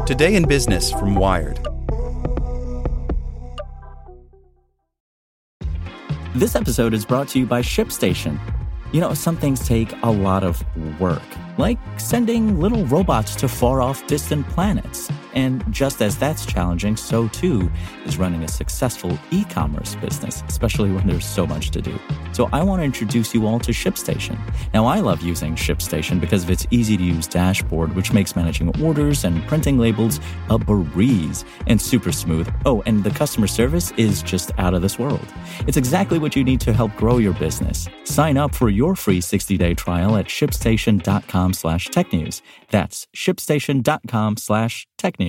Today in Business from Wired. This episode is brought to you by ShipStation. You know, some things take a lot of work, like sending little robots to far-off distant planets. And just as that's challenging, so too is running a successful e-commerce business, especially when there's so much to do. So I want to introduce you all to ShipStation. Now, I love using ShipStation because of its easy-to-use dashboard, which makes managing orders and printing labels a breeze and super smooth. Oh, and the customer service is just out of this world. It's exactly what you need to help grow your business. Sign up for your free 60-day trial at shipstation.com/technews. That's shipstation.com/technews.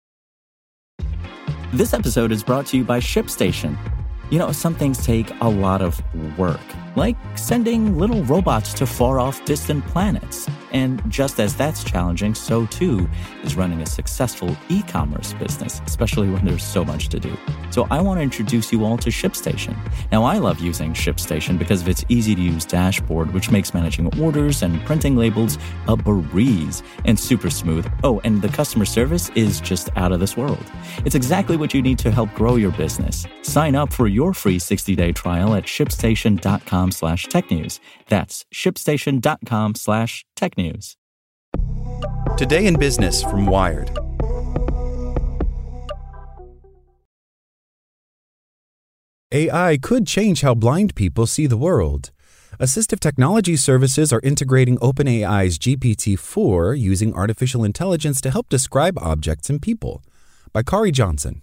This episode is brought to you by ShipStation. You know, some things take a lot of work, like sending little robots to far-off distant planets. And just as that's challenging, so too is running a successful e-commerce business, especially when there's so much to do. So I want to introduce you all to ShipStation. Now, I love using ShipStation because of its easy-to-use dashboard, which makes managing orders and printing labels a breeze and super smooth. Oh, and the customer service is just out of this world. It's exactly what you need to help grow your business. Sign up for your free 60-day trial at shipstation.com/technews. That's shipstation.com/technews. Today in Business from Wired. AI could change how blind people see the world. Assistive technology services are integrating OpenAI's GPT-4 using artificial intelligence to help describe objects and people. By Kari Johnson.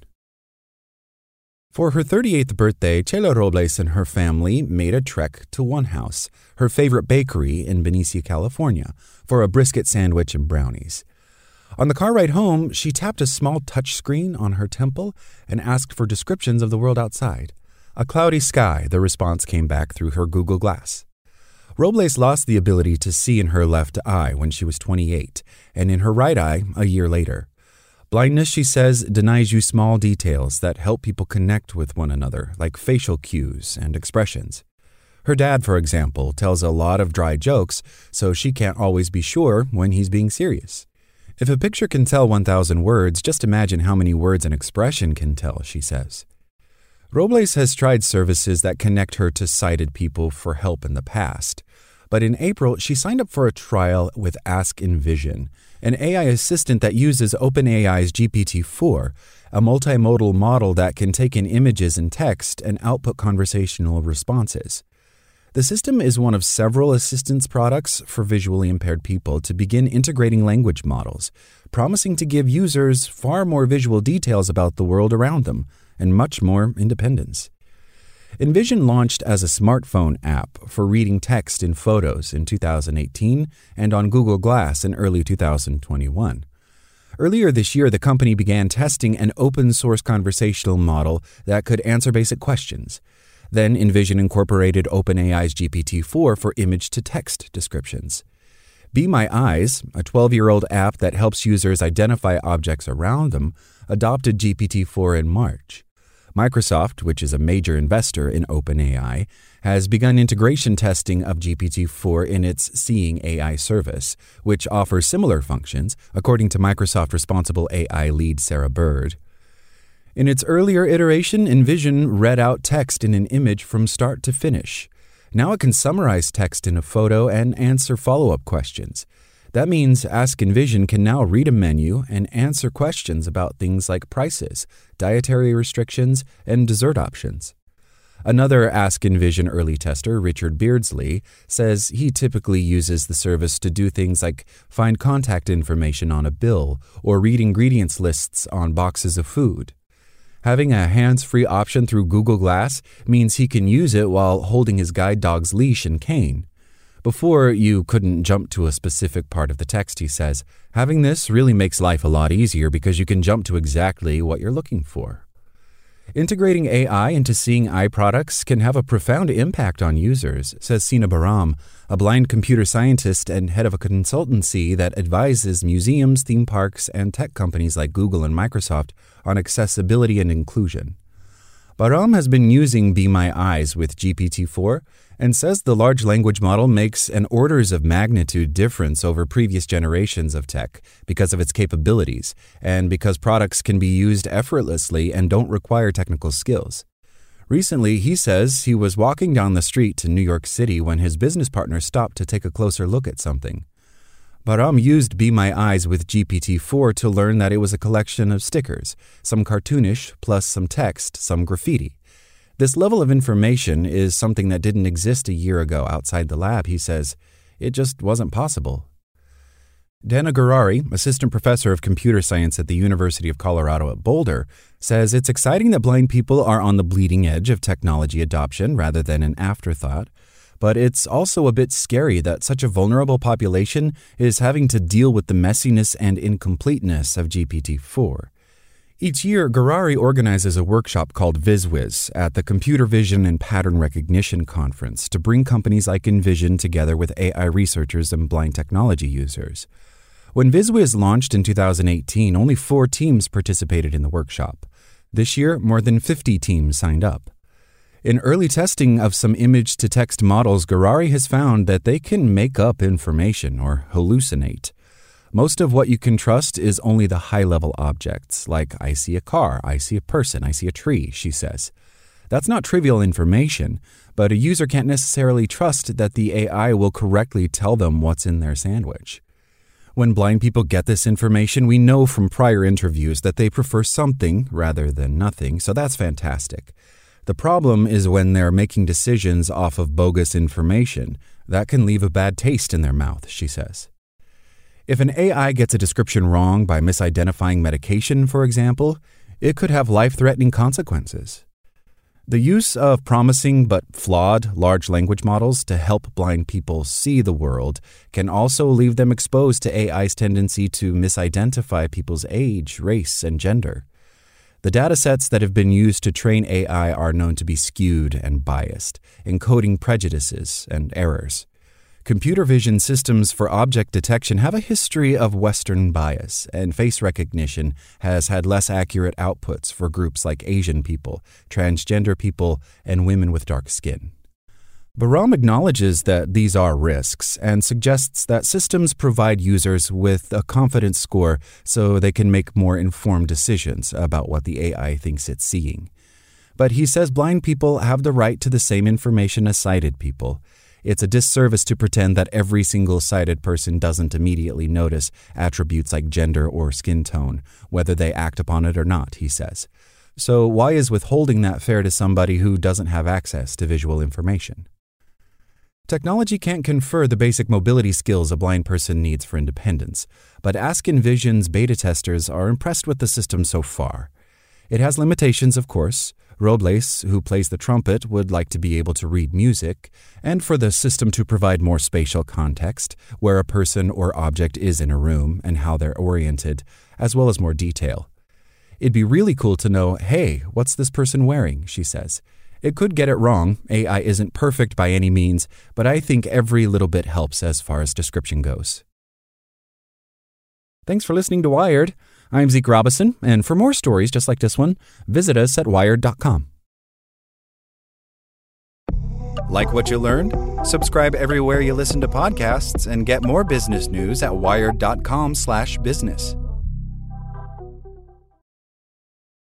For her 38th birthday, Chela Robles and her family made a trek to One House, her favorite bakery in Benicia, California, for a brisket sandwich and brownies. On the car ride home, she tapped a small touchscreen on her temple and asked for descriptions of the world outside. A cloudy sky, the response came back through her Google Glass. Robles lost the ability to see in her left eye when she was 28, and in her right eye a year later. Blindness, she says, denies you small details that help people connect with one another, like facial cues and expressions. Her dad, for example, tells a lot of dry jokes, so she can't always be sure when he's being serious. If a picture can tell 1,000 words, just imagine how many words an expression can tell, she says. Robles has tried services that connect her to sighted people for help in the past. But in April, she signed up for a trial with Ask Envision, an AI assistant that uses OpenAI's GPT-4, a multimodal model that can take in images and text and output conversational responses. The system is one of several assistance products for visually impaired people to begin integrating language models, promising to give users far more visual details about the world around them and much more independence. Envision launched as a smartphone app for reading text in photos in 2018 and on Google Glass in early 2021. Earlier this year, the company began testing an open-source conversational model that could answer basic questions. Then Envision incorporated OpenAI's GPT-4 for image-to-text descriptions. Be My Eyes, a 12-year-old app that helps users identify objects around them, adopted GPT-4 in March. Microsoft, which is a major investor in OpenAI, has begun integration testing of GPT-4 in its Seeing AI service, which offers similar functions, according to Microsoft Responsible AI lead Sarah Bird. In its earlier iteration, Envision read out text in an image from start to finish. Now it can summarize text in a photo and answer follow-up questions. That means Ask Envision can now read a menu and answer questions about things like prices, dietary restrictions, and dessert options. Another Ask Envision early tester, Richard Beardsley, says he typically uses the service to do things like find contact information on a bill or read ingredients lists on boxes of food. Having a hands-free option through Google Glass means he can use it while holding his guide dog's leash and cane. Before, you couldn't jump to a specific part of the text, he says. Having this really makes life a lot easier because you can jump to exactly what you're looking for. Integrating AI into Seeing Eye products can have a profound impact on users, says Sina Baram, a blind computer scientist and head of a consultancy that advises museums, theme parks, and tech companies like Google and Microsoft on accessibility and inclusion. Bahram has been using Be My Eyes with GPT-4 and says the large language model makes an orders of magnitude difference over previous generations of tech because of its capabilities and because products can be used effortlessly and don't require technical skills. Recently, he says he was walking down the street in New York City when his business partner stopped to take a closer look at something. Bahram used Be My Eyes with GPT-4 to learn that it was a collection of stickers, some cartoonish, plus some text, some graffiti. This level of information is something that didn't exist a year ago outside the lab, he says. It just wasn't possible. Dana Gurary, assistant professor of computer science at the University of Colorado at Boulder, says it's exciting that blind people are on the bleeding edge of technology adoption rather than an afterthought. But it's also a bit scary that such a vulnerable population is having to deal with the messiness and incompleteness of GPT-4. Each year, Gurary organizes a workshop called VizWiz at the Computer Vision and Pattern Recognition Conference to bring companies like Envision together with AI researchers and blind technology users. When VizWiz launched in 2018, only 4 teams participated in the workshop. This year, more than 50 teams signed up. In early testing of some image-to-text models, Gurary has found that they can make up information or hallucinate. Most of what you can trust is only the high-level objects, like I see a car, I see a person, I see a tree, she says. That's not trivial information, but a user can't necessarily trust that the AI will correctly tell them what's in their sandwich. When blind people get this information, we know from prior interviews that they prefer something rather than nothing, so that's fantastic. The problem is when they're making decisions off of bogus information. That can leave a bad taste in their mouth, she says. If an AI gets a description wrong by misidentifying medication, for example, it could have life-threatening consequences. The use of promising but flawed large language models to help blind people see the world can also leave them exposed to AI's tendency to misidentify people's age, race, and gender. The datasets that have been used to train AI are known to be skewed and biased, encoding prejudices and errors. Computer vision systems for object detection have a history of Western bias, and face recognition has had less accurate outputs for groups like Asian people, transgender people, and women with dark skin. Bahram acknowledges that these are risks and suggests that systems provide users with a confidence score so they can make more informed decisions about what the AI thinks it's seeing. But he says blind people have the right to the same information as sighted people. It's a disservice to pretend that every single sighted person doesn't immediately notice attributes like gender or skin tone, whether they act upon it or not, he says. So why is withholding that fair to somebody who doesn't have access to visual information? Technology can't confer the basic mobility skills a blind person needs for independence, but Ask Envision's beta testers are impressed with the system so far. It has limitations, of course. Robles, who plays the trumpet, would like to be able to read music, and for the system to provide more spatial context, where a person or object is in a room and how they're oriented, as well as more detail. It'd be really cool to know, hey, what's this person wearing, she says. It could get it wrong. AI isn't perfect by any means, but I think every little bit helps as far as description goes. Thanks for listening to Wired. I'm Zeke Robison, and for more stories just like this one, visit us at wired.com. Like what you learned? Subscribe everywhere you listen to podcasts and get more business news at wired.com/business.